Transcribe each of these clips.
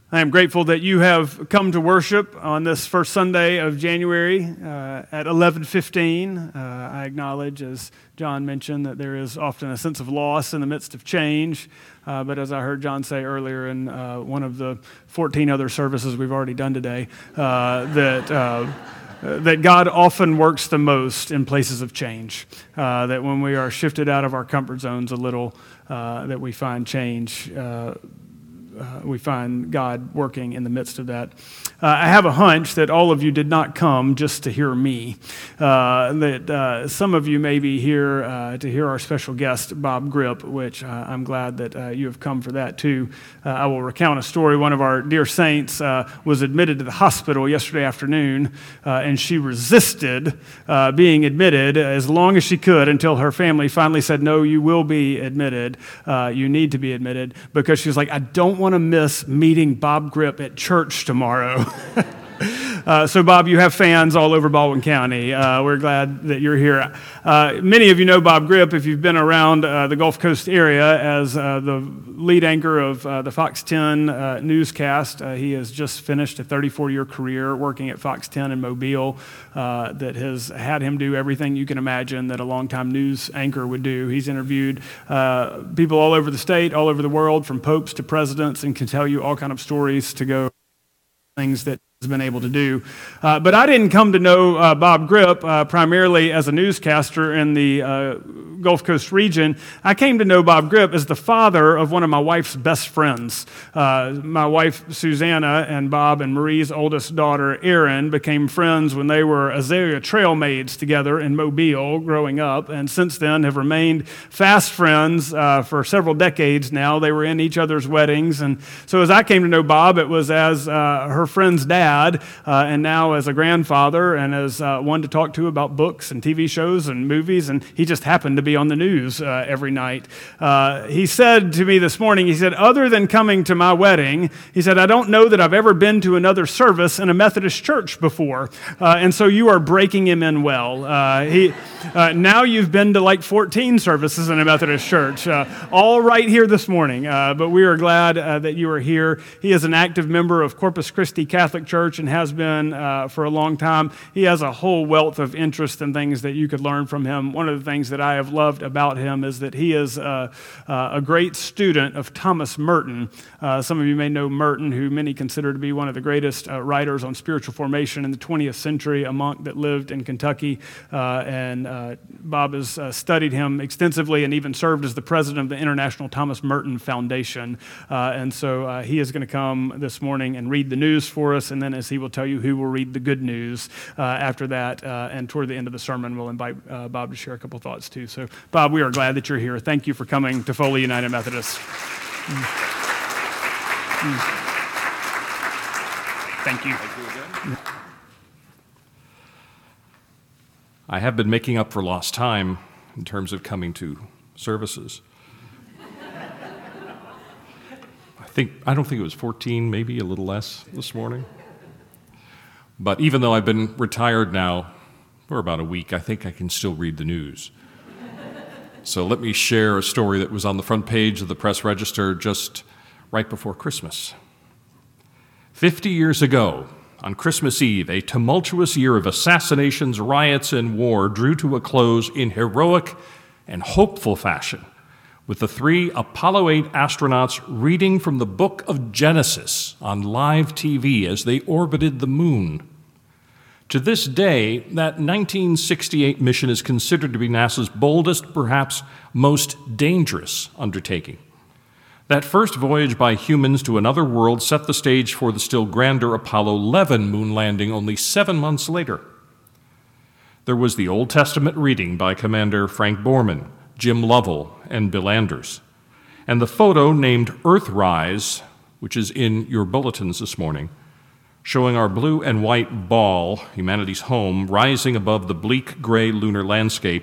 I am grateful that you have come to worship on this first Sunday of January at 11:15. I acknowledge, as John mentioned, that there is often a sense of loss in the midst of change. But as I heard John say earlier in one of the 14 other services we've already done today, that God often works the most in places of change. That when we are shifted out of our comfort zones a little, that we find change. We find God working in the midst of that. I have a hunch that all of you did not come just to hear me. That some of you may be here to hear our special guest, Bob Grip, which I'm glad that you have come for that too. I will recount a story. One of our dear saints was admitted to the hospital yesterday afternoon, and she resisted being admitted as long as she could until her family finally said, "No, you will be admitted. You need to be admitted," because she was like, "I don't want to miss meeting Bob Grip at church tomorrow." So, Bob, you have fans all over Baldwin County. We're glad that you're here. Many of you know Bob Grip if you've been around the Gulf Coast area as the lead anchor of the Fox 10 newscast. He has just finished a 34-year career working at Fox 10 in Mobile that has had him do everything you can imagine that a longtime news anchor would do. He's interviewed people all over the state, all over the world, from popes to presidents, and can tell you all kind of stories to go things that has been able to do. But I didn't come to know Bob Grip primarily as a newscaster in the Gulf Coast region. I came to know Bob Grip as the father of one of my wife's best friends. My wife, Susanna, and Bob and Marie's oldest daughter, Erin, became friends when they were Azalea Trail maids together in Mobile growing up, and since then have remained fast friends for several decades now. They were in each other's weddings, and so as I came to know Bob, it was as her friend's dad, and now as a grandfather and as one to talk to about books and TV shows and movies, and he just happened to be on the news every night. He said to me this morning, he said, "Other than coming to my wedding," he said, "I don't know that I've ever been to another service in a Methodist church before," and so you are breaking him in well. Now you've been to like 14 services in a Methodist church, all right here this morning, but we are glad that you are here. He is an active member of Corpus Christi Catholic Church and has been for a long time. He has a whole wealth of interest and things that you could learn from him. One of the things that I have loved about him is that he is a great student of Thomas Merton. Some of you may know Merton, who many consider to be one of the greatest writers on spiritual formation in the 20th century, a monk that lived in Kentucky, and Bob has studied him extensively and even served as the president of the International Thomas Merton Foundation. And so he is going to come this morning and read the news for us, and then as he will tell you who will read the good news after that. And toward the end of the sermon, we'll invite Bob to share a couple thoughts too. So, Bob, we are glad that you're here. Thank you for coming to Foley United Methodist. Thank you. I have been making up for lost time in terms of coming to services. I don't think it was 14, maybe a little less this morning. But even though I've been retired now for about a week, I think I can still read the news. So let me share a story that was on the front page of the Press Register just right before Christmas. 50 years ago, on Christmas Eve, a tumultuous year of assassinations, riots, and war drew to a close in heroic and hopeful fashion, with the 3 Apollo 8 astronauts reading from the book of Genesis on live TV as they orbited the moon. To this day, that 1968 mission is considered to be NASA's boldest, perhaps most dangerous undertaking. That first voyage by humans to another world set the stage for the still grander Apollo 11 moon landing only 7 months later. There was the Old Testament reading by Commander Frank Borman, Jim Lovell, and Bill Anders, and the photo named Earthrise, which is in your bulletins this morning, showing our blue and white ball, humanity's home, rising above the bleak gray lunar landscape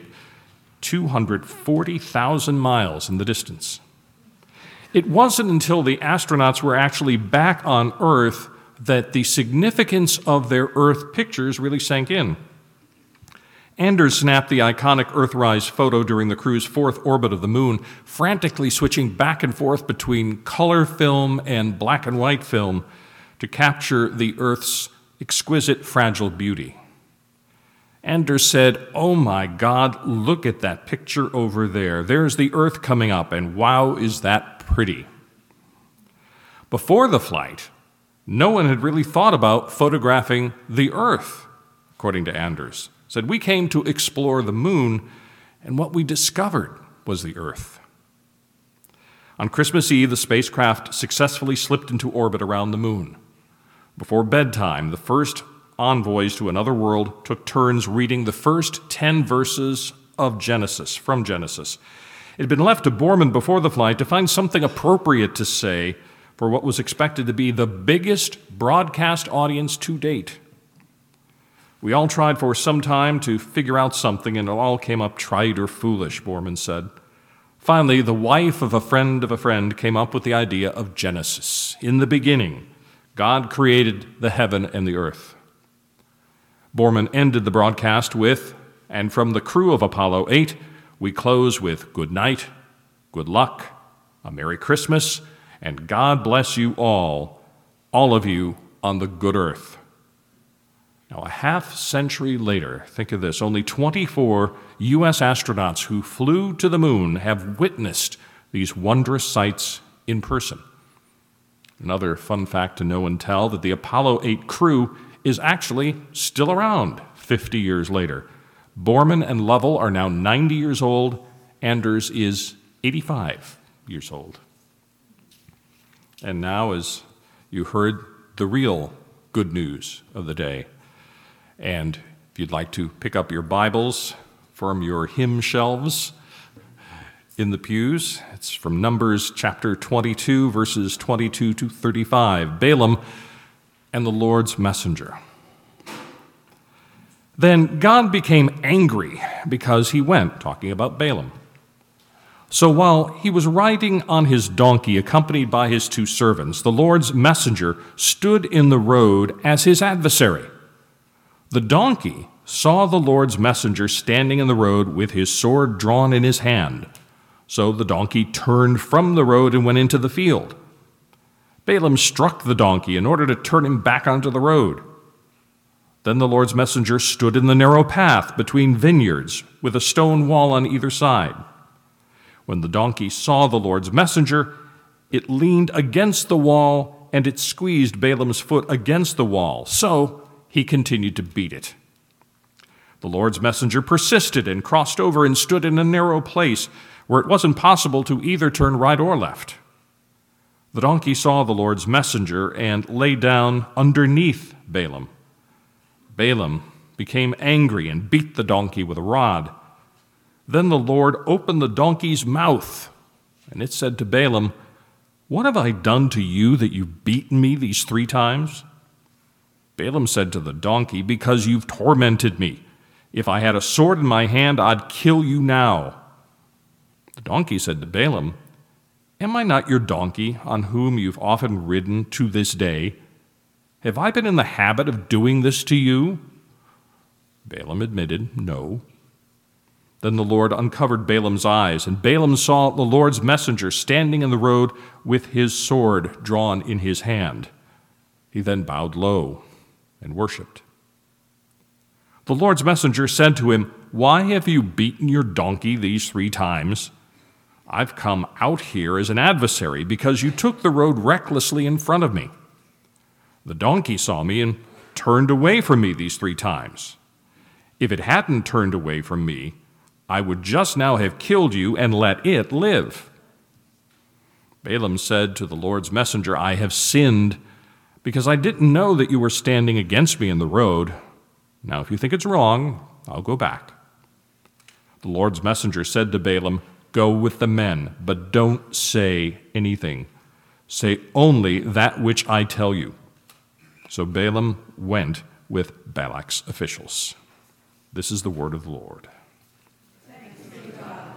240,000 miles in the distance. It wasn't until the astronauts were actually back on Earth that the significance of their Earth pictures really sank in. Anders snapped the iconic Earthrise photo during the crew's fourth orbit of the moon, frantically switching back and forth between color film and black and white film to capture the Earth's exquisite, fragile beauty. Anders said, "Oh my God, look at that picture over there. There's the Earth coming up, and wow, is that pretty." Before the flight, no one had really thought about photographing the Earth, according to Anders. Said, "We came to explore the moon, and what we discovered was the Earth." On Christmas Eve, the spacecraft successfully slipped into orbit around the moon. Before bedtime, the first envoys to another world took turns reading the first 10 verses of Genesis, from Genesis. It had been left to Borman before the flight to find something appropriate to say for what was expected to be the biggest broadcast audience to date. "We all tried for some time to figure out something, and it all came up trite or foolish," Borman said. Finally, the wife of a friend came up with the idea of Genesis. "In the beginning, God created the heaven and the earth." Borman ended the broadcast with, "And from the crew of Apollo 8, we close with good night, good luck, a Merry Christmas, and God bless you all of you on the good earth." Now, a half century later, think of this, only 24 U.S. astronauts who flew to the moon have witnessed these wondrous sights in person. Another fun fact to know and tell, that the Apollo 8 crew is actually still around 50 years later. Borman and Lovell are now 90 years old. Anders is 85 years old. And now, as you heard, the real good news of the day. And if you'd like to pick up your Bibles from your hymn shelves in the pews, it's from Numbers chapter 22, verses 22 to 35, Balaam and the Lord's messenger. "Then God became angry because he went," talking about Balaam. "So while he was riding on his donkey, accompanied by his 2 servants, the Lord's messenger stood in the road as his adversary. The donkey saw the Lord's messenger standing in the road with his sword drawn in his hand. So the donkey turned from the road and went into the field. Balaam struck the donkey in order to turn him back onto the road. Then the Lord's messenger stood in the narrow path between vineyards with a stone wall on either side. When the donkey saw the Lord's messenger, it leaned against the wall, and it squeezed Balaam's foot against the wall. So he continued to beat it. The Lord's messenger persisted and crossed over and stood in a narrow place where it wasn't possible to either turn right or left. The donkey saw the Lord's messenger and lay down underneath Balaam. Balaam became angry and beat the donkey with a rod. Then the Lord opened the donkey's mouth, and it said to Balaam, "What have I done to you that you've beaten me these 3 times?" Balaam said to the donkey, "Because you've tormented me. If I had a sword in my hand, I'd kill you now." The donkey said to Balaam, "Am I not your donkey, on whom you've often ridden to this day? Have I been in the habit of doing this to you?" Balaam admitted, "No." Then the Lord uncovered Balaam's eyes, and Balaam saw the Lord's messenger standing in the road with his sword drawn in his hand. He then bowed low and worshipped. The Lord's messenger said to him, "Why have you beaten your donkey these 3 times? I've come out here as an adversary because you took the road recklessly in front of me. The donkey saw me and turned away from me these 3 times. If it hadn't turned away from me, I would just now have killed you and let it live." Balaam said to the Lord's messenger, "I have sinned because I didn't know that you were standing against me in the road. Now, if you think it's wrong, I'll go back." The Lord's messenger said to Balaam, "Go with the men, but don't say anything. Say only that which I tell you." So Balaam went with Balak's officials. This is the word of the Lord. Thanks be to God.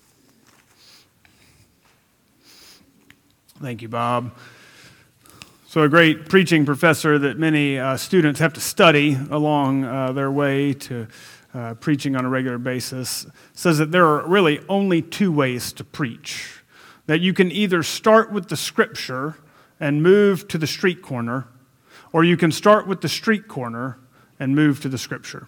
Thank you, Bob. So a great preaching professor that many students have to study along their way to preaching on a regular basis says that there are really only two ways to preach. That you can either start with the scripture and move to the street corner, or you can start with the street corner and move to the scripture.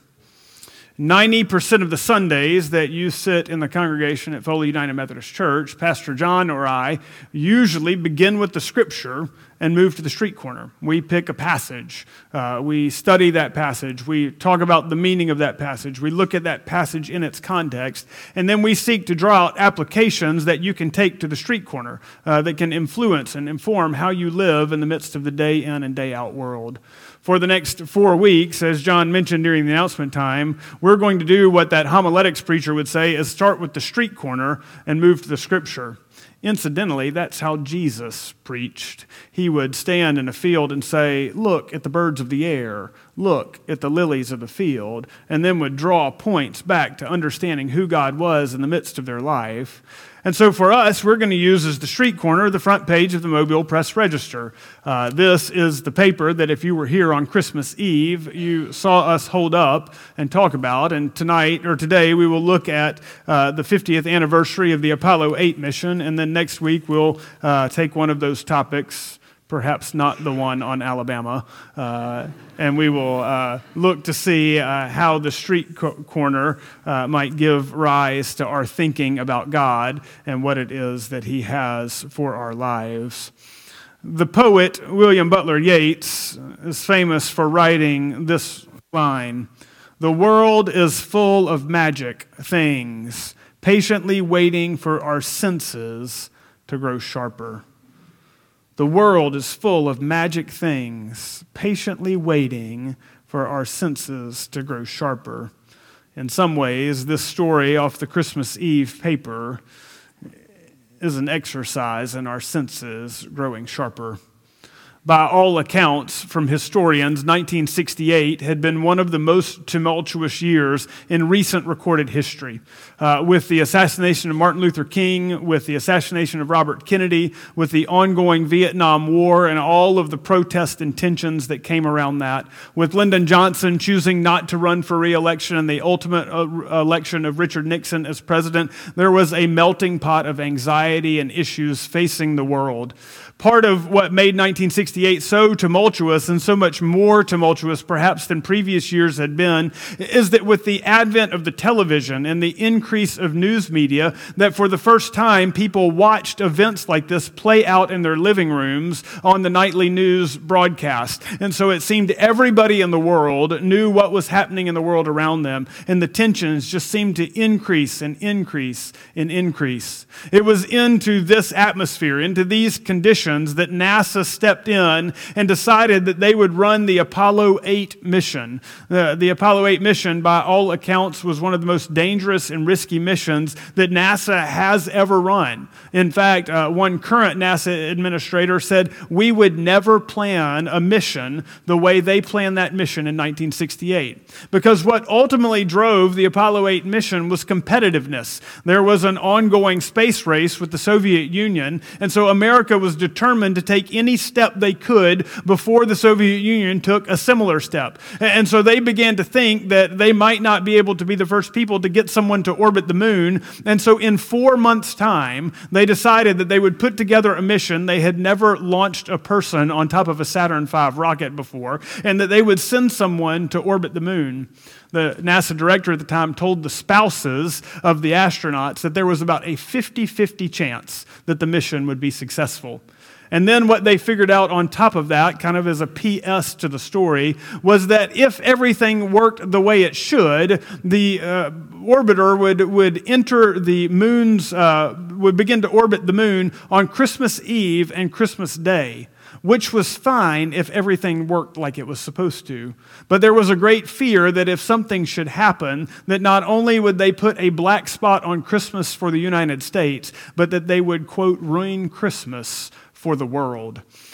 90% of the Sundays that you sit in the congregation at Foley United Methodist Church, Pastor John or I usually begin with the scripture and move to the street corner. We pick a passage. We study that passage. We talk about the meaning of that passage. We look at that passage in its context. And then we seek to draw out applications that you can take to the street corner that can influence and inform how you live in the midst of the day in and day out world. For the next 4 weeks, as John mentioned during the announcement time, we're going to do what that homiletics preacher would say is start with the street corner and move to the scripture. Incidentally, that's how Jesus preached. He would stand in a field and say, look at the birds of the air, look at the lilies of the field, and then would draw points back to understanding who God was in the midst of their life. And so for us, we're going to use as the street corner the front page of the Mobile Press Register. This is the paper that if you were here on Christmas Eve, you saw us hold up and talk about. And tonight, or today, we will look at the 50th anniversary of the Apollo 8 mission. And then next week, we'll take one of those topics, perhaps not the one on Alabama, and we will look to see how the street corner might give rise to our thinking about God and what it is that He has for our lives. The poet William Butler Yeats is famous for writing this line, "The world is full of magic things, patiently waiting for our senses to grow sharper." The world is full of magic things, patiently waiting for our senses to grow sharper. In some ways, this story off the Christmas Eve paper is an exercise in our senses growing sharper. By all accounts from historians, 1968 had been one of the most tumultuous years in recent recorded history. With the assassination of Martin Luther King, with the assassination of Robert Kennedy, with the ongoing Vietnam War and all of the protest and tensions that came around that, with Lyndon Johnson choosing not to run for re-election and the ultimate election of Richard Nixon as president, there was a melting pot of anxiety and issues facing the world. Part of what made 1968 so tumultuous, and so much more tumultuous perhaps than previous years had been, is that with the advent of the television and the increase of news media, that for the first time people watched events like this play out in their living rooms on the nightly news broadcast. And so it seemed everybody in the world knew what was happening in the world around them, and the tensions just seemed to increase and increase and increase. It was into this atmosphere, into these conditions, that NASA stepped in and decided that they would run the Apollo 8 mission. The Apollo 8 mission, by all accounts, was one of the most dangerous and risky missions that NASA has ever run. In fact, one current NASA administrator said, "We would never plan a mission the way they planned that mission in 1968." Because what ultimately drove the Apollo 8 mission was competitiveness. There was an ongoing space race with the Soviet Union, and so America was determined to take any step they could before the Soviet Union took a similar step. And so they began to think that they might not be able to be the first people to get someone to orbit the moon. And so in 4 months' time, they decided that they would put together a mission. They had never launched a person on top of a Saturn V rocket before, and that they would send someone to orbit the moon. The NASA director at the time told the spouses of the astronauts that there was about a 50-50 chance that the mission would be successful. And then what they figured out on top of that, kind of as a PS to the story, was that if everything worked the way it should, the orbiter would enter the moon's, would begin to orbit the moon on Christmas Eve and Christmas Day, which was fine if everything worked like it was supposed to. But there was a great fear that if something should happen, that not only would they put a black spot on Christmas for the United States, but that they would, quote, ruin Christmas for the world.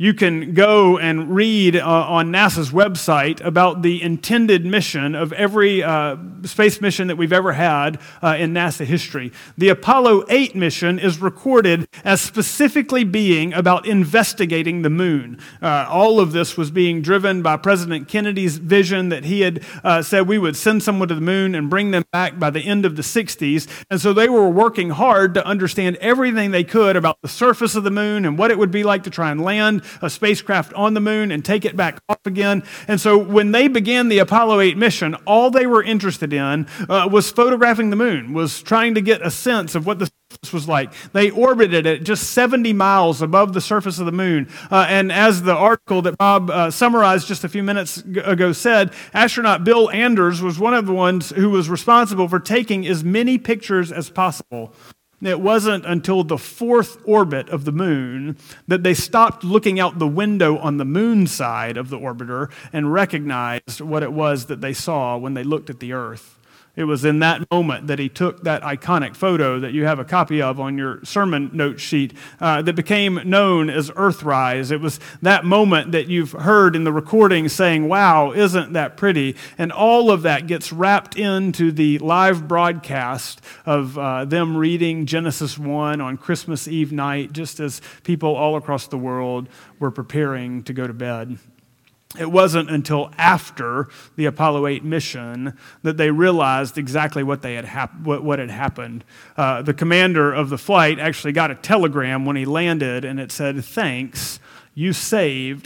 You can go and read on NASA's website about the intended mission of every space mission that we've ever had in NASA history. The Apollo 8 mission is recorded as specifically being about investigating the moon. All of this was being driven by President Kennedy's vision that he had said we would send someone to the moon and bring them back by the end of the 60s. And so they were working hard to understand everything they could about the surface of the moon and what it would be like to try and land a spacecraft on the moon and take it back off again. And so when they began the Apollo 8 mission, all they were interested in was photographing the moon, was trying to get a sense of what the surface was like. They orbited it just 70 miles above the surface of the moon. And as the article that Bob summarized just a few minutes ago said, astronaut Bill Anders was one of the ones who was responsible for taking as many pictures as possible. It wasn't until the fourth orbit of the moon that they stopped looking out the window on the moon side of the orbiter and recognized what it was that they saw when they looked at the Earth. It was in that moment that he took that iconic photo that you have a copy of on your sermon note sheet that became known as Earthrise. It was that moment that you've heard in the recording saying, wow, isn't that pretty? And all of that gets wrapped into the live broadcast of them reading Genesis 1 on Christmas Eve night, just as people all across the world were preparing to go to bed. It wasn't until after the Apollo 8 mission that they realized exactly what had happened. The commander of the flight actually got a telegram when he landed, and it said, "Thanks, you saved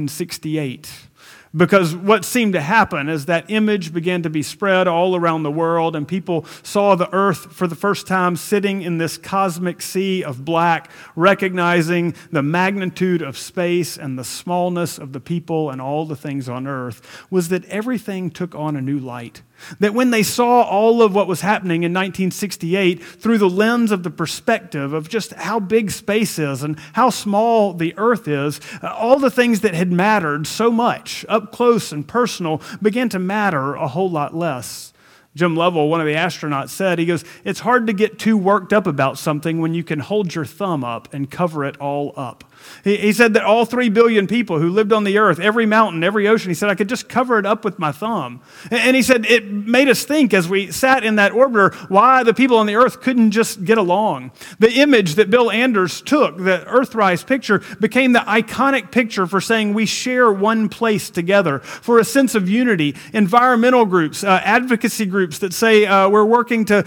1968." Because what seemed to happen is that image began to be spread all around the world, and people saw the Earth for the first time sitting in this cosmic sea of black, recognizing the magnitude of space and the smallness of the people and all the things on Earth, was that everything took on a new light. That when they saw all of what was happening in 1968 through the lens of the perspective of just how big space is and how small the Earth is, all the things that had mattered so much up close and personal began to matter a whole lot less. Jim Lovell, one of the astronauts, said, he goes, "It's hard to get too worked up about something when you can hold your thumb up and cover it all up." He said that all 3 billion people who lived on the Earth, every mountain, every ocean, he said, I could just cover it up with my thumb. And he said it made us think as we sat in that orbiter why the people on the Earth couldn't just get along. The image that Bill Anders took, the Earthrise picture, became the iconic picture for saying we share one place together, for a sense of unity. Environmental groups, advocacy groups that say we're working to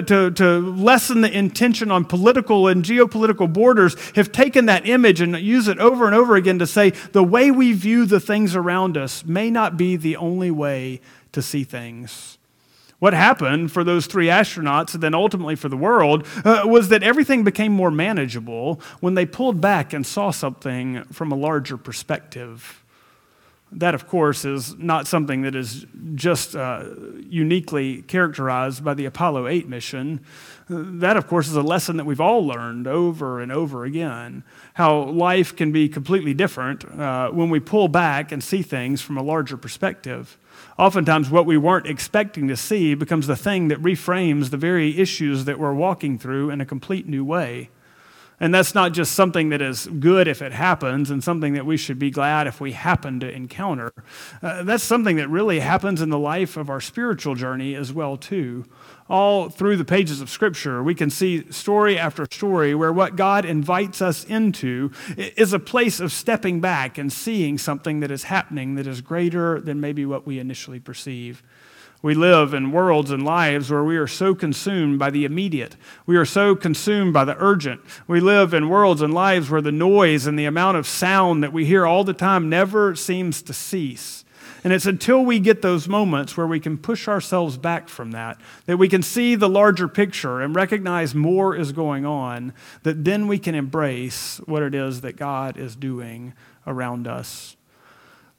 lessen the intention on political and geopolitical borders have taken that image and use it over and over again to say the way we view the things around us may not be the only way to see things. What happened for those 3 astronauts and then ultimately for the world was that everything became more manageable when they pulled back and saw something from a larger perspective. That, of course, is not something that is just uniquely characterized by the Apollo 8 mission. That, of course, is a lesson that we've all learned over and over again, how life can be completely different when we pull back and see things from a larger perspective. Oftentimes, what we weren't expecting to see becomes the thing that reframes the very issues that we're walking through in a complete new way. And that's not just something that is good if it happens and something that we should be glad if we happen to encounter. That's something that really happens in the life of our spiritual journey as well, too. All through the pages of Scripture, we can see story after story where what God invites us into is a place of stepping back and seeing something that is happening that is greater than maybe what we initially perceive. We live in worlds and lives where we are so consumed by the immediate. We are so consumed by the urgent. We live in worlds and lives where the noise and the amount of sound that we hear all the time never seems to cease. And it's until we get those moments where we can push ourselves back from that we can see the larger picture and recognize more is going on, that then we can embrace what it is that God is doing around us.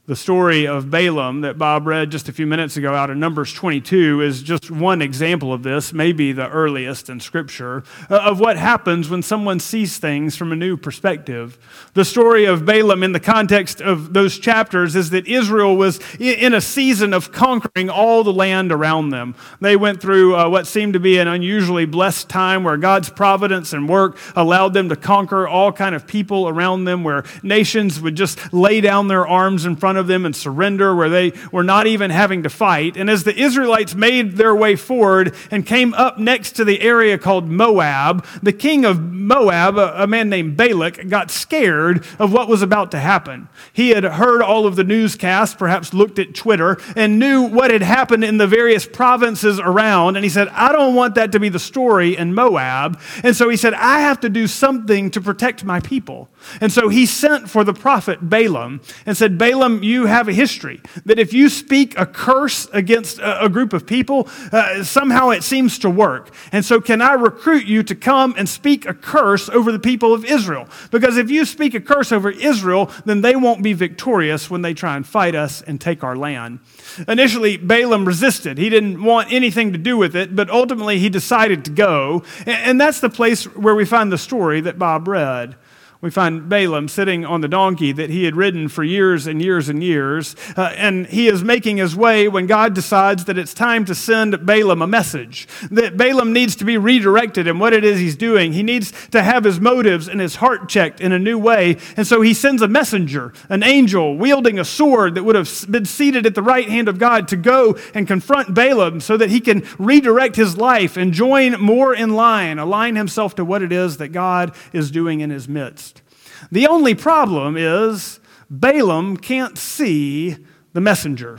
The story of Balaam that Bob read just a few minutes ago out of Numbers 22 is just one example of this, maybe the earliest in Scripture, of what happens when someone sees things from a new perspective. The story of Balaam in the context of those chapters is that Israel was in a season of conquering all the land around them. They went through what seemed to be an unusually blessed time where God's providence and work allowed them to conquer all kind of people around them, where nations would just lay down their arms in front of them and surrender, where they were not even having to fight. And as the Israelites made their way forward and came up next to the area called Moab, the king of Moab, a man named Balak, got scared of what was about to happen. He had heard all of the newscasts, perhaps looked at Twitter, and knew what had happened in the various provinces around. And he said, I don't want that to be the story in Moab. And so he said, I have to do something to protect my people. And so he sent for the prophet Balaam and said, Balaam, you have a history that if you speak a curse against a group of people, somehow it seems to work. And so can I recruit you to come and speak a curse over the people of Israel? Because if you speak a curse over Israel, then they won't be victorious when they try and fight us and take our land. Initially, Balaam resisted. He didn't want anything to do with it, but ultimately he decided to go. And that's the place where we find the story that Bob read. We find Balaam sitting on the donkey that he had ridden for years and years and years, and he is making his way when God decides that it's time to send Balaam a message, that Balaam needs to be redirected in what it is he's doing. He needs to have his motives and his heart checked in a new way, and so he sends a messenger, an angel, wielding a sword that would have been seated at the right hand of God, to go and confront Balaam so that he can redirect his life and join more in line, align himself to what it is that God is doing in his midst. The only problem is Balaam can't see the messenger.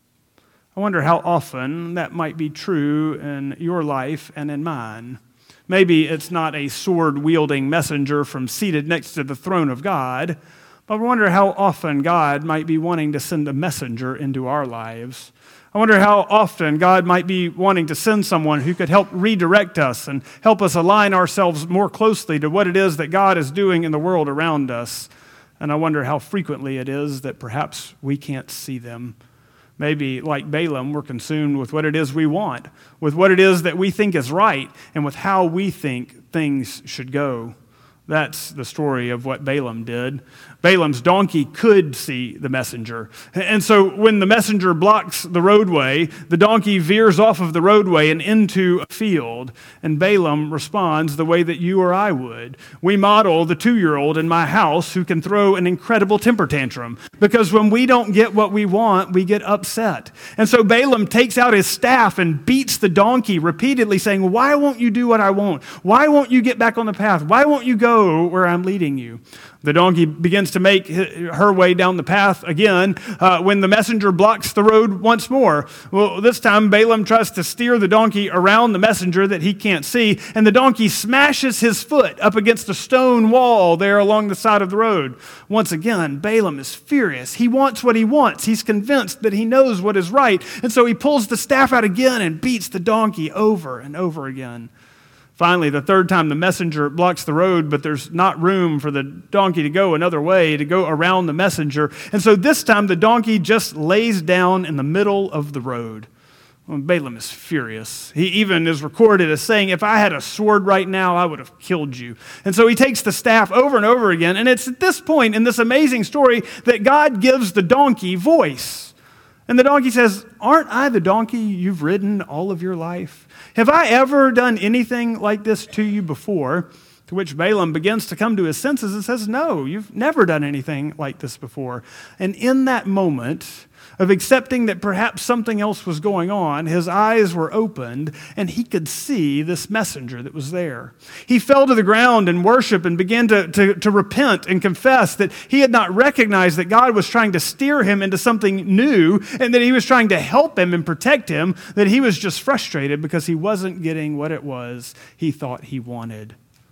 I wonder how often that might be true in your life and in mine. Maybe it's not a sword-wielding messenger from seated next to the throne of God, but I wonder how often God might be wanting to send a messenger into our lives. I wonder how often God might be wanting to send someone who could help redirect us and help us align ourselves more closely to what it is that God is doing in the world around us. And I wonder how frequently it is that perhaps we can't see them. Maybe, like Balaam, we're consumed with what it is we want, with what it is that we think is right, and with how we think things should go. That's the story of what Balaam did. Balaam's donkey could see the messenger. And so when the messenger blocks the roadway, the donkey veers off of the roadway and into a field. And Balaam responds the way that you or I would. We model the 2-year-old in my house who can throw an incredible temper tantrum. Because when we don't get what we want, we get upset. And so Balaam takes out his staff and beats the donkey repeatedly, saying, why won't you do what I want? Why won't you get back on the path? Why won't you go where I'm leading you? The donkey begins to make her way down the path again when the messenger blocks the road once more. Well, this time Balaam tries to steer the donkey around the messenger that he can't see, and the donkey smashes his foot up against a stone wall there along the side of the road. Once again, Balaam is furious. He wants what he wants. He's convinced that he knows what is right, and so he pulls the staff out again and beats the donkey over and over again. Finally, the third time, the messenger blocks the road, but there's not room for the donkey to go another way, to go around the messenger. And so this time, the donkey just lays down in the middle of the road. Well, Balaam is furious. He even is recorded as saying, if I had a sword right now, I would have killed you. And so he takes the staff over and over again. And it's at this point in this amazing story that God gives the donkey voice. And the donkey says, aren't I the donkey you've ridden all of your life? Have I ever done anything like this to you before? To which Balaam begins to come to his senses and says, no, you've never done anything like this before. And in that moment of accepting that perhaps something else was going on, his eyes were opened and he could see this messenger that was there. He fell to the ground in worship and began to repent and confess that he had not recognized that God was trying to steer him into something new and that he was trying to help him and protect him, that he was just frustrated because he wasn't getting what it was he thought he wanted.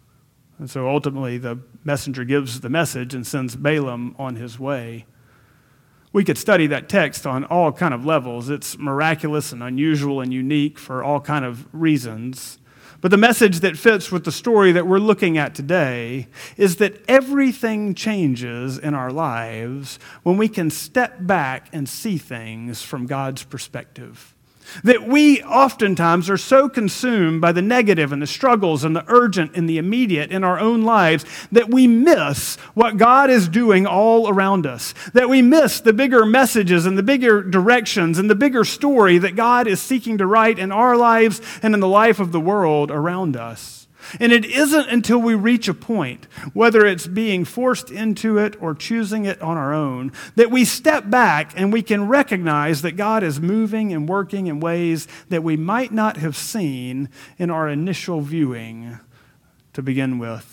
And so ultimately the messenger gives the message and sends Balaam on his way. We could study that text on all kind of levels. It's miraculous and unusual and unique for all kind of reasons. But the message that fits with the story that we're looking at today is that everything changes in our lives when we can step back and see things from God's perspective. That we oftentimes are so consumed by the negative and the struggles and the urgent and the immediate in our own lives that we miss what God is doing all around us. That we miss the bigger messages and the bigger directions and the bigger story that God is seeking to write in our lives and in the life of the world around us. And it isn't until we reach a point, whether it's being forced into it or choosing it on our own, that we step back and we can recognize that God is moving and working in ways that we might not have seen in our initial viewing to begin with.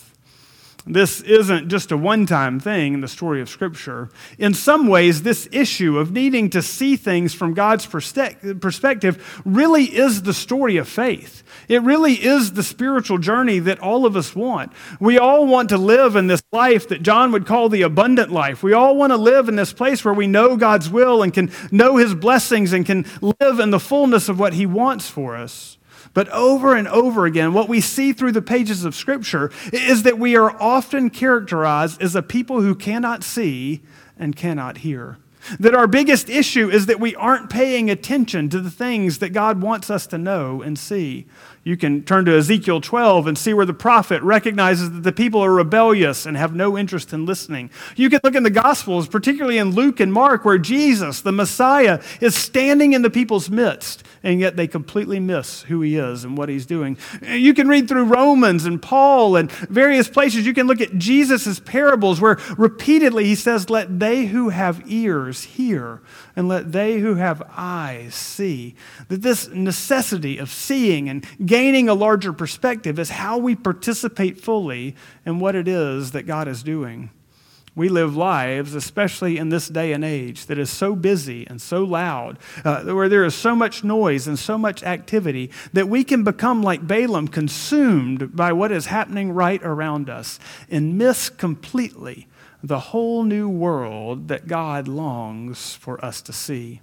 This isn't just a one-time thing in the story of Scripture. In some ways, this issue of needing to see things from God's perspective really is the story of faith. It really is the spiritual journey that all of us want. We all want to live in this life that John would call the abundant life. We all want to live in this place where we know God's will and can know His blessings and can live in the fullness of what He wants for us. But over and over again, what we see through the pages of Scripture is that we are often characterized as a people who cannot see and cannot hear. That our biggest issue is that we aren't paying attention to the things that God wants us to know and see. You can turn to Ezekiel 12 and see where the prophet recognizes that the people are rebellious and have no interest in listening. You can look in the Gospels, particularly in Luke and Mark, where Jesus, the Messiah, is standing in the people's midst, and yet they completely miss who He is and what He's doing. You can read through Romans and Paul and various places. You can look at Jesus' parables where repeatedly He says, "Let they who have ears hear, and let they who have eyes see." That this necessity of seeing and gaining a larger perspective is how we participate fully in what it is that God is doing. We live lives, especially in this day and age, that is so busy and so loud, where there is so much noise and so much activity, that we can become like Balaam, consumed by what is happening right around us, and miss completely the whole new world that God longs for us to see.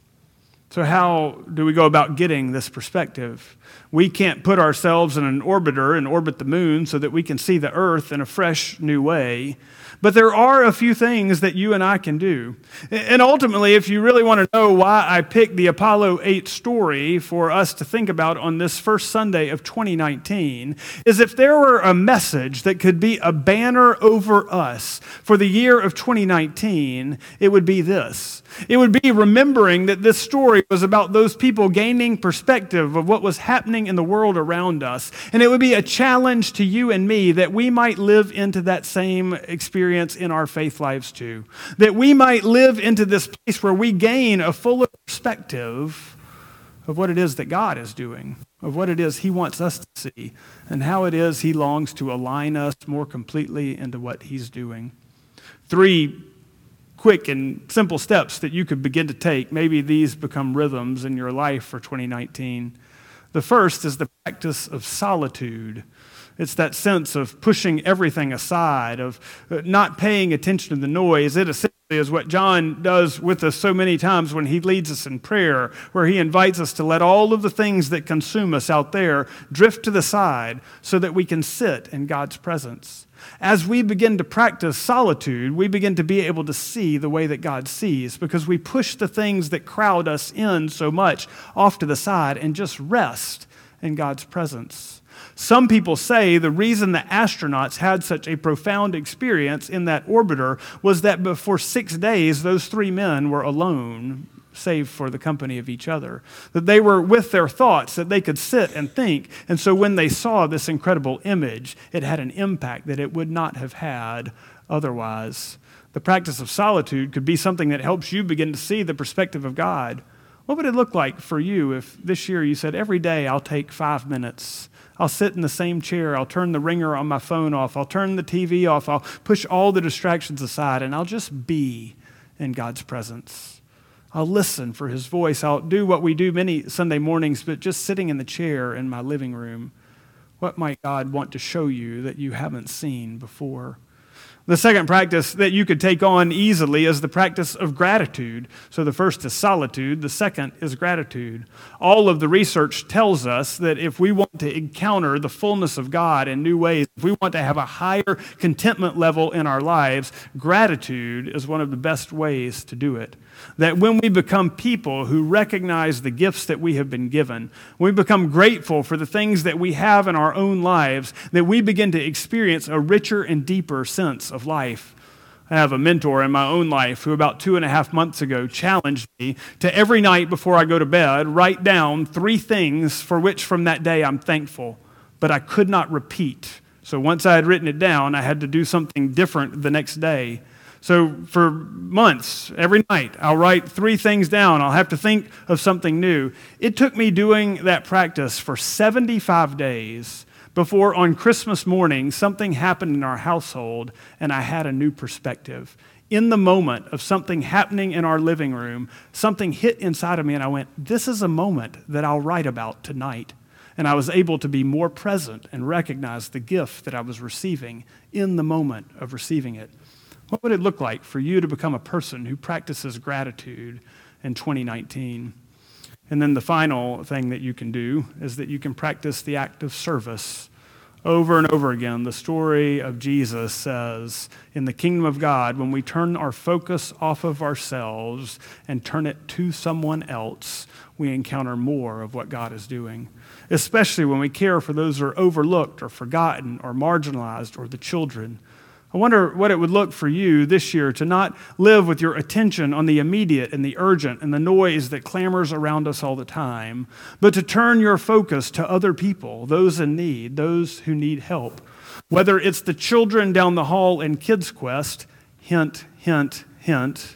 So how do we go about getting this perspective? We can't put ourselves in an orbiter and orbit the moon so that we can see the earth in a fresh new way. But there are a few things that you and I can do. And ultimately, if you really want to know why I picked the Apollo 8 story for us to think about on this first Sunday of 2019, is if there were a message that could be a banner over us for the year of 2019, it would be this. It would be remembering that this story was about those people gaining perspective of what was happening in the world around us. And it would be a challenge to you and me that we might live into that same experience in our faith lives too. That we might live into this place where we gain a fuller perspective of what it is that God is doing, of what it is He wants us to see, and how it is He longs to align us more completely into what He's doing. 3 quick and simple steps that you could begin to take. Maybe these become rhythms in your life for 2019. The first is the practice of solitude. It's that sense of pushing everything aside, of not paying attention to the noise. It essentially is what John does with us so many times when he leads us in prayer, where he invites us to let all of the things that consume us out there drift to the side so that we can sit in God's presence. As we begin to practice solitude, we begin to be able to see the way that God sees, because we push the things that crowd us in so much off to the side and just rest in God's presence. Some people say the reason the astronauts had such a profound experience in that orbiter was that for 6 days, those 3 men were alone, save for the company of each other. That they were with their thoughts, that they could sit and think. And so when they saw this incredible image, it had an impact that it would not have had otherwise. The practice of solitude could be something that helps you begin to see the perspective of God. What would it look like for you if this year you said, every day I'll take 5 minutes. I'll sit in the same chair. I'll turn the ringer on my phone off. I'll turn the TV off. I'll push all the distractions aside, and I'll just be in God's presence. I'll listen for His voice. I'll do what we do many Sunday mornings, but just sitting in the chair in my living room. What might God want to show you that you haven't seen before? The second practice that you could take on easily is the practice of gratitude. So the first is solitude, the second is gratitude. All of the research tells us that if we want to encounter the fullness of God in new ways, if we want to have a higher contentment level in our lives, gratitude is one of the best ways to do it. That when we become people who recognize the gifts that we have been given, when we become grateful for the things that we have in our own lives, that we begin to experience a richer and deeper sense of life. I have a mentor in my own life who about 2.5 months ago challenged me to every night before I go to bed, write down 3 things for which from that day I'm thankful, but I could not repeat. So once I had written it down, I had to do something different the next day. So for months, every night, I'll write 3 things down. I'll have to think of something new. It took me doing that practice for 75 days before on Christmas morning, something happened in our household and I had a new perspective. In the moment of something happening in our living room, something hit inside of me and I went, this is a moment that I'll write about tonight. And I was able to be more present and recognize the gift that I was receiving in the moment of receiving it. What would it look like for you to become a person who practices gratitude in 2019? And then the final thing that you can do is that you can practice the act of service. Over and over again, the story of Jesus says, in the kingdom of God, when we turn our focus off of ourselves and turn it to someone else, we encounter more of what God is doing, especially when we care for those who are overlooked or forgotten or marginalized or the children. I wonder what it would look for you this year to not live with your attention on the immediate and the urgent and the noise that clamors around us all the time, but to turn your focus to other people, those in need, those who need help. Whether it's the children down the hall in Kids Quest, hint, hint, hint,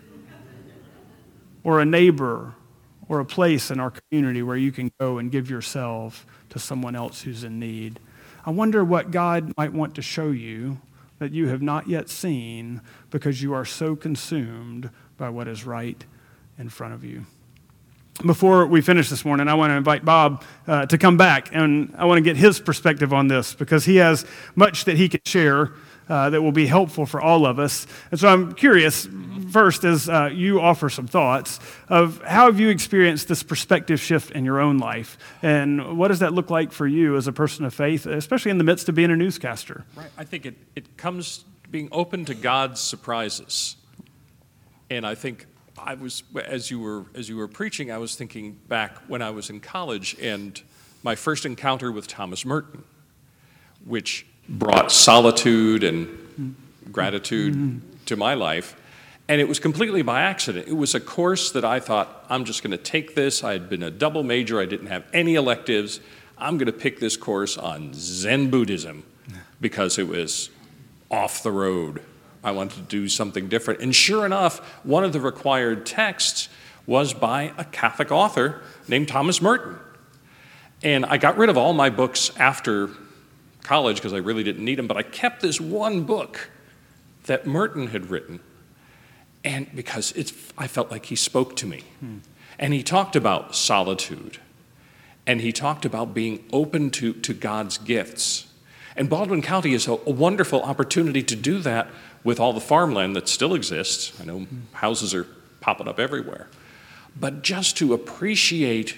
or a neighbor or a place in our community where you can go and give yourself to someone else who's in need. I wonder what God might want to show you that you have not yet seen because you are so consumed by what is right in front of you. Before we finish this morning, I want to invite Bob to come back, and I want to get his perspective on this because he has much that he can share that will be helpful for all of us. And so I'm curious, first, as you offer some thoughts of how have you experienced this perspective shift in your own life? And what does that look like for you as a person of faith, especially in the midst of being a newscaster? Right. I think it comes being open to God's surprises. And I think I was, as you were preaching, I was thinking back when I was in college and my first encounter with Thomas Merton, which brought solitude and gratitude to my life. And it was completely by accident. It was a course that I thought, I'm just going to take this. I had been a double major. I didn't have any electives. I'm going to pick this course on Zen Buddhism because it was off the road. I wanted to do something different. And sure enough, one of the required texts was by a Catholic author named Thomas Merton. And I got rid of all my books after college because I really didn't need them, but I kept this one book that Merton had written, and because I felt like he spoke to me. And he talked about solitude, and he talked about being open to God's gifts. And Baldwin County is a wonderful opportunity to do that with all the farmland that still exists. I know houses are popping up everywhere. But just to appreciate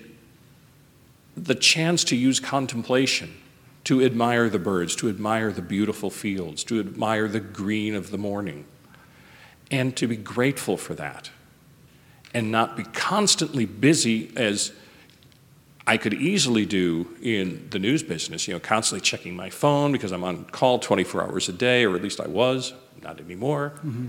the chance to use contemplation, to admire the birds, to admire the beautiful fields, to admire the green of the morning, and to be grateful for that, and not be constantly busy as I could easily do in the news business, constantly checking my phone because I'm on call 24 hours a day, or at least I was, not anymore.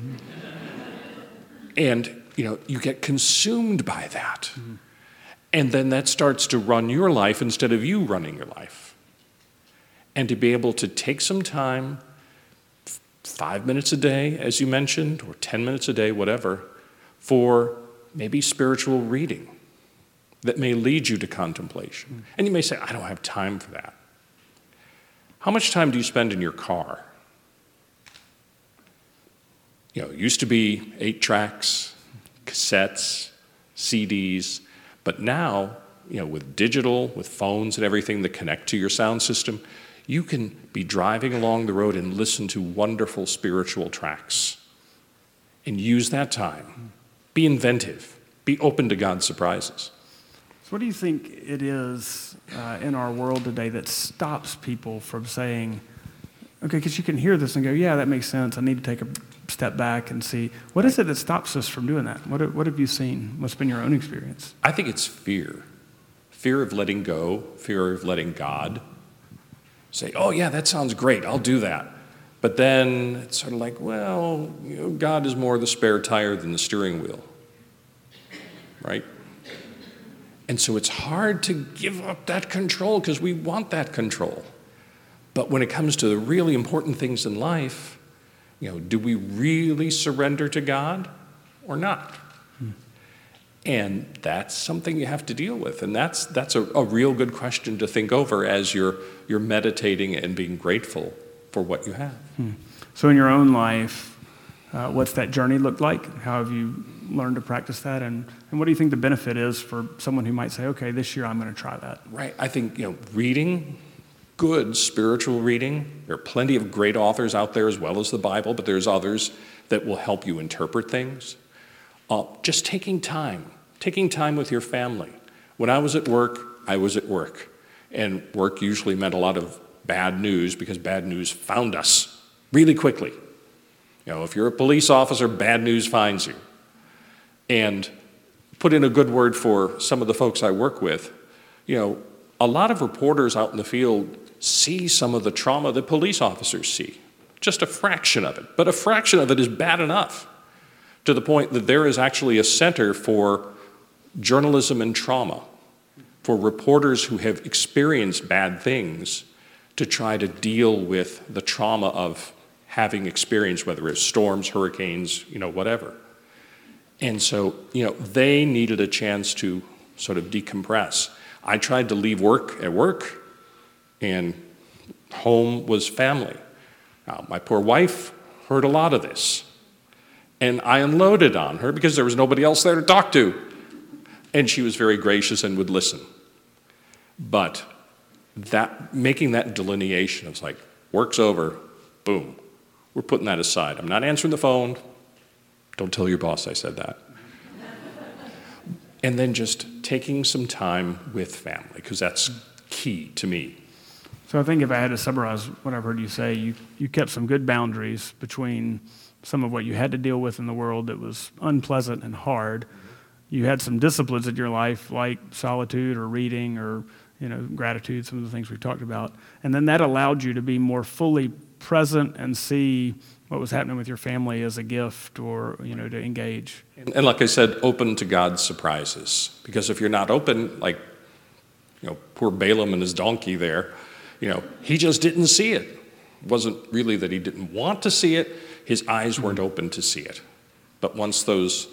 And, you get consumed by that. And then that starts to run your life instead of you running your life. And to be able to take some time, 5 minutes a day, as you mentioned, or 10 minutes a day, whatever, for maybe spiritual reading that may lead you to contemplation. And you may say, I don't have time for that. How much time do you spend in your car? It used to be 8 tracks, cassettes, CDs, but now, with digital, with phones and everything that connect to your sound system, You can be driving along the road and listen to wonderful spiritual tracks and use that time. Be inventive. Be open to God's surprises. So what do you think it is in our world today that stops people from saying, okay, because you can hear this and go, yeah, that makes sense. I need to take a step back and see. What is it that stops us from doing that? What have you seen? What's been your own experience? I think it's fear. Fear of letting go, fear of letting God say, oh, yeah, that sounds great. I'll do that. But then it's sort of like, well, God is more the spare tire than the steering wheel, right? And so it's hard to give up that control because we want that control. But when it comes to the really important things in life, do we really surrender to God or not? And that's something you have to deal with. And that's a real good question to think over as you're meditating and being grateful for what you have. So in your own life, what's that journey looked like? How have you learned to practice that? And what do you think the benefit is for someone who might say, okay, this year I'm going to try that? Right. I think, reading, good spiritual reading. There are plenty of great authors out there as well as the Bible, but there's others that will help you interpret things. Just taking time with your family. When I was at work, I was at work. And work usually meant a lot of bad news because bad news found us really quickly. If you're a police officer, bad news finds you. And put in a good word for some of the folks I work with, a lot of reporters out in the field see some of the trauma that police officers see. Just a fraction of it. But a fraction of it is bad enough to the point that there is actually a center for journalism and trauma, for reporters who have experienced bad things to try to deal with the trauma of having experienced, whether it's storms, hurricanes, whatever. And so, they needed a chance to sort of decompress. I tried to leave work at work, and home was family. Now, my poor wife heard a lot of this, and I unloaded on her because there was nobody else there to talk to. And she was very gracious and would listen. But making that delineation, it's like, work's over, boom. We're putting that aside. I'm not answering the phone. Don't tell your boss I said that. And then just taking some time with family, because that's key to me. So I think if I had to summarize what I've heard you say, you kept some good boundaries between some of what you had to deal with in the world that was unpleasant and hard. You had some disciplines in your life like solitude or reading or gratitude, some of the things we've talked about. And then that allowed you to be more fully present and see what was happening with your family as a gift or, to engage. And like I said, open to God's surprises. Because if you're not open, like, poor Balaam and his donkey there, he just didn't see it. It wasn't really that he didn't want to see it. His eyes weren't open to see it. But once those,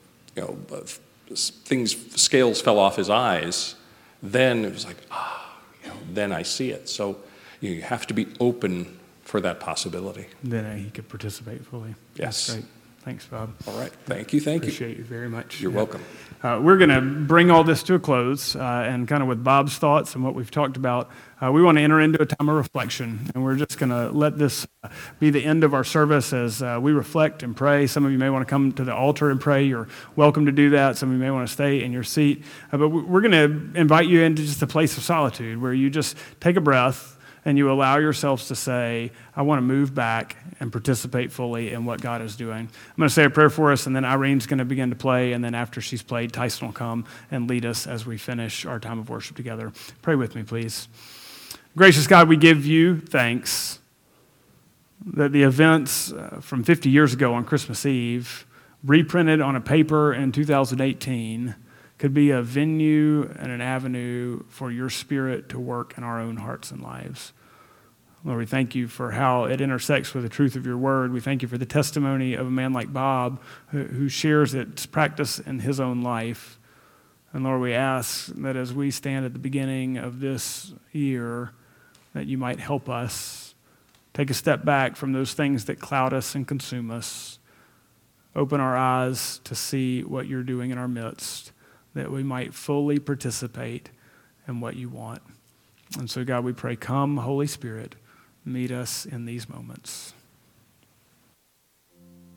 scales fell off his eyes, then it was like, then I see it. So you have to be open for that possibility. Then he could participate fully. Yes. That's great. Thanks, Bob. All right. Thank you. Appreciate you very much. You're welcome. We're going to bring all this to a close, and kind of with Bob's thoughts and what we've talked about, we want to enter into a time of reflection, and we're just going to let this be the end of our service as we reflect and pray. Some of you may want to come to the altar and pray. You're welcome to do that. Some of you may want to stay in your seat. But we're going to invite you into just a place of solitude where you just take a breath and you allow yourselves to say, I want to move back and participate fully in what God is doing. I'm going to say a prayer for us, and then Irene's going to begin to play, and then after she's played, Tyson will come and lead us as we finish our time of worship together. Pray with me, please. Gracious God, we give you thanks that the events from 50 years ago on Christmas Eve, reprinted on a paper in 2018, could be a venue and an avenue for your Spirit to work in our own hearts and lives. Lord, we thank you for how it intersects with the truth of your word. We thank you for the testimony of a man like Bob who shares its practice in his own life. And Lord, we ask that as we stand at the beginning of this year, that you might help us take a step back from those things that cloud us and consume us. Open our eyes to see what you're doing in our midst, that we might fully participate in what you want. And so, God, we pray, come, Holy Spirit, meet us in these moments.